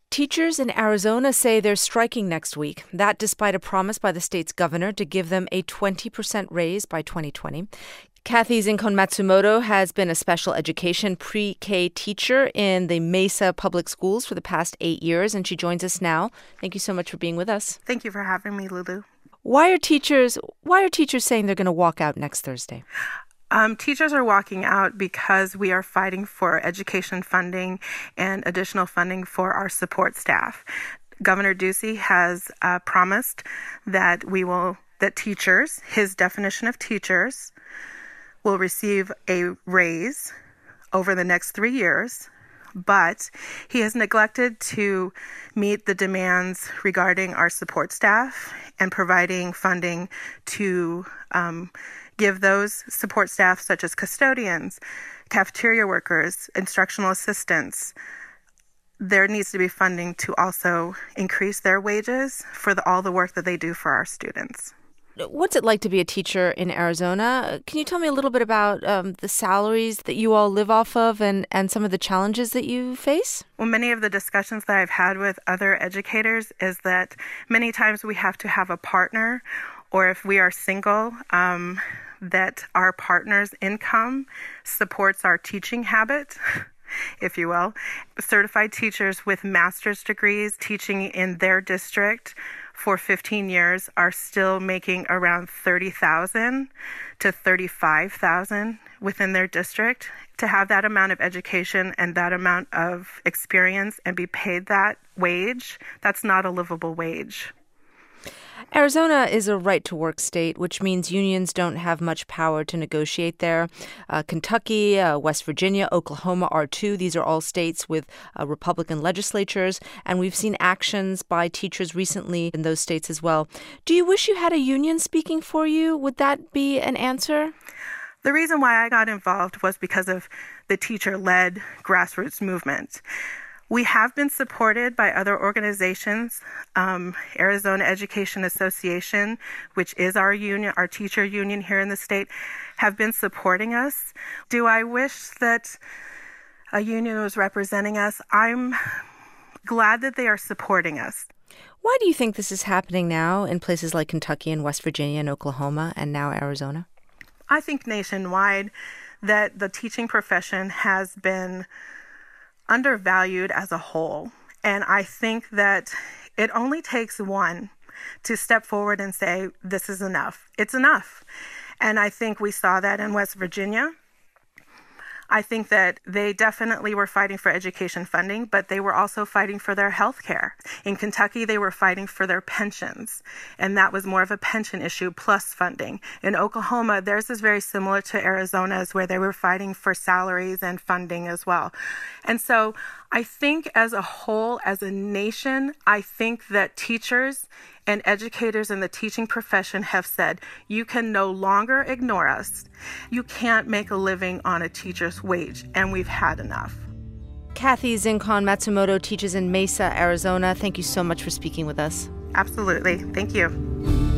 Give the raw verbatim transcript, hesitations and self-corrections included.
Teachers in Arizona say they're striking next week. That despite a promise by the state's governor to give them a twenty percent raise by twenty twenty. Kathy Zincon Matsumoto has been a special education pre-K teacher in the Mesa Public Schools for the past eight years, and she joins us now. Thank you so much for being with us. Thank you for having me, Lulu. Why are teachers Why are teachers saying they're going to walk out next Thursday? Um, teachers are walking out because we are fighting for education funding and additional funding for our support staff. Governor Ducey has uh, promised that we will, that teachers, his definition of teachers, will receive a raise over the next three years, but he has neglected to meet the demands regarding our support staff and providing funding to um, give those support staff, such as custodians, cafeteria workers, instructional assistants, there needs to be funding to also increase their wages for the, all the work that they do for our students. What's it like to be a teacher in Arizona? Can you tell me a little bit about um, the salaries that you all live off of and, and some of the challenges that you face? Well, many of the discussions that I've had with other educators is that many times we have to have a partner, or if we are single, um, that our partner's income supports our teaching habit, if you will. Certified teachers with master's degrees teaching in their district for fifteen years are still making around thirty thousand dollars to thirty-five thousand dollars within their district. To have that amount of education and that amount of experience and be paid that wage, that's not a livable wage. Arizona is a right-to-work state, which means unions don't have much power to negotiate there. Uh, Kentucky, uh, West Virginia, Oklahoma are too. These are all states with uh, Republican legislatures, and we've seen actions by teachers recently in those states as well. Do you wish you had a union speaking for you? Would that be an answer? The reason why I got involved was because of the teacher-led grassroots movement. We have been supported by other organizations. Um, Arizona Education Association, which is our union, our teacher union here in the state, have been supporting us. Do I wish that a union was representing us? I'm glad that they are supporting us. Why do you think this is happening now in places like Kentucky and West Virginia and Oklahoma and now Arizona? I think nationwide that the teaching profession has been undervalued as a whole. And I think that it only takes one to step forward and say, this is enough. It's enough. And I think we saw that in West Virginia. I think that they definitely were fighting for education funding, but they were also fighting for their health care. In Kentucky, they were fighting for their pensions, and that was more of a pension issue plus funding. In Oklahoma, theirs is very similar to Arizona's, where they were fighting for salaries and funding as well. And so I think as a whole, as a nation, I think that teachers and educators in the teaching profession have said, you can no longer ignore us. You can't make a living on a teacher's wage, and we've had enough. Kathy Zincon Matsumoto teaches in Mesa, Arizona. Thank you so much for speaking with us. Absolutely. Thank you.